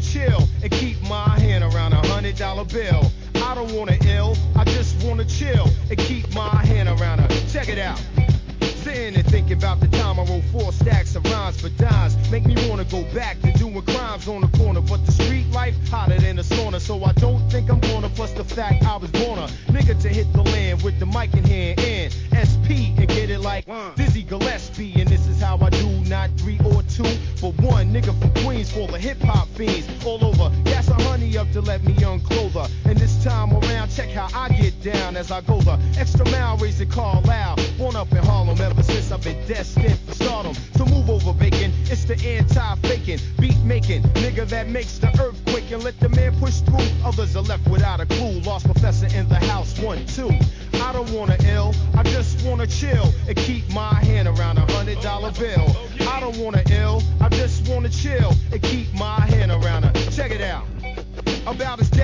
chill and keep my hand around $100 bill. I don't wanna ill, I just wanna chill and keep my hand around her. Check it out. Sitting and thinking about the time I wrote 4 stacks of rhymes for dimes. Make me wanna go back to doing crimes on the corner. But the street life hotter than a sauna, so I don't think I'm gonna. Plus the fact I was born a nigga to hit the land with the mic in hand and SP and get it like Dizzy Gillespie. And this is how I do, not 3 or 2, but 1 nigga from Queens for the hip hop fiends all over. Gas a honey up to let me unclothe her. And this time around, check how I get down as I go the extra mile, raise the car loud. Born up in Harlem ever since I've been destined for stardom. So move over, bacon. It's the anti-faking, beat making nigga that makes the earthquake and let the man push through. Others are left without a clue. Lost professor in the house, 1, 2. I don't wanna ill, I just wanna chill and keep my hand around $100 bill. I don't wanna ill, I just wanna chill and keep my hand around her. Check it out. About as